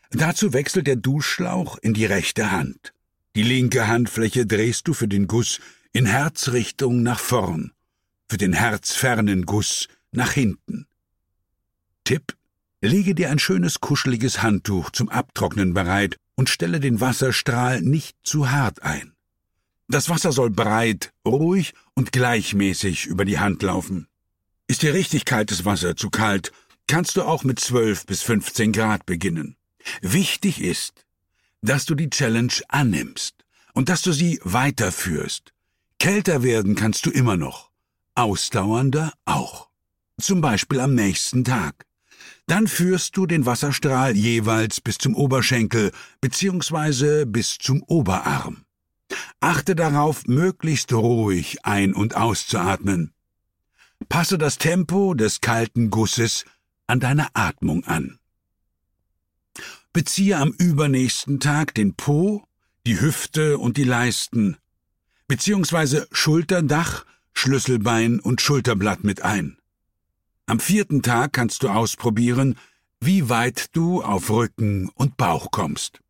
Dazu wechselt der Duschschlauch in die rechte Hand. Die linke Handfläche drehst du für den Guss in Herzrichtung nach vorn, für den herzfernen Guss nach hinten. Tipp: Lege dir ein schönes kuscheliges Handtuch zum Abtrocknen bereit und stelle den Wasserstrahl nicht zu hart ein. Das Wasser soll breit, ruhig und gleichmäßig über die Hand laufen. Ist dir richtig kaltes Wasser zu kalt, kannst du auch mit 12 bis 15 Grad beginnen. Wichtig ist, dass du die Challenge annimmst und dass du sie weiterführst. Kälter werden kannst du immer noch, ausdauernder auch. Zum Beispiel am nächsten Tag. Dann führst du den Wasserstrahl jeweils bis zum Oberschenkel bzw. bis zum Oberarm. Achte darauf, möglichst ruhig ein- und auszuatmen. Passe das Tempo des kalten Gusses an deine Atmung an. Beziehe am übernächsten Tag den Po, die Hüfte und die Leisten, bzw. Schulterdach, Schlüsselbein und Schulterblatt mit ein. Am 4. Tag kannst du ausprobieren, wie weit du auf Rücken und Bauch kommst.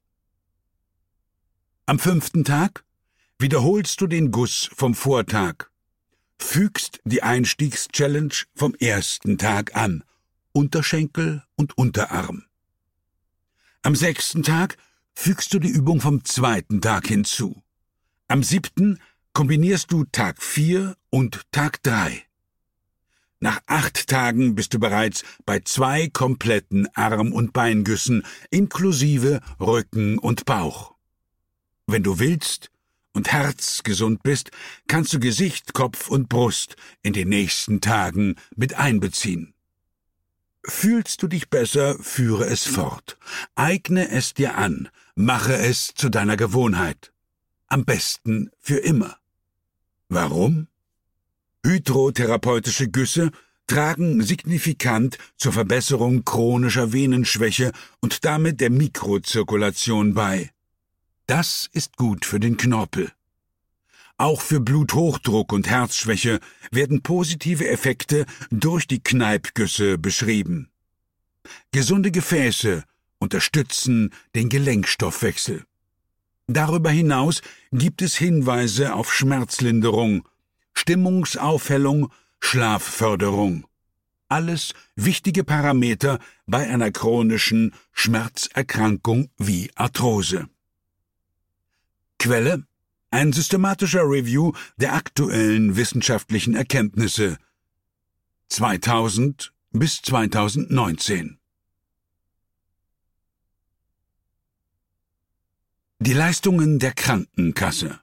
Am 5. Tag wiederholst du den Guss vom Vortag, fügst die Einstiegschallenge vom 1. Tag an, Unterschenkel und Unterarm. Am 6. Tag fügst du die Übung vom 2. Tag hinzu. Am 7. kombinierst du Tag 4 und Tag 3. Nach 8 Tagen bist du bereits bei 2 kompletten Arm- und Beingüssen inklusive Rücken und Bauch. Wenn du willst und herzgesund bist, kannst du Gesicht, Kopf und Brust in den nächsten Tagen mit einbeziehen. Fühlst du dich besser, führe es fort. Eigne es dir an, mache es zu deiner Gewohnheit. Am besten für immer. Warum? Hydrotherapeutische Güsse tragen signifikant zur Verbesserung chronischer Venenschwäche und damit der Mikrozirkulation bei. Das ist gut für den Knorpel. Auch für Bluthochdruck und Herzschwäche werden positive Effekte durch die Kneippgüsse beschrieben. Gesunde Gefäße unterstützen den Gelenkstoffwechsel. Darüber hinaus gibt es Hinweise auf Schmerzlinderung, Stimmungsaufhellung, Schlafförderung. Alles wichtige Parameter bei einer chronischen Schmerzerkrankung wie Arthrose. Quelle: ein systematischer Review der aktuellen wissenschaftlichen Erkenntnisse 2000 bis 2019. Die Leistungen der Krankenkasse.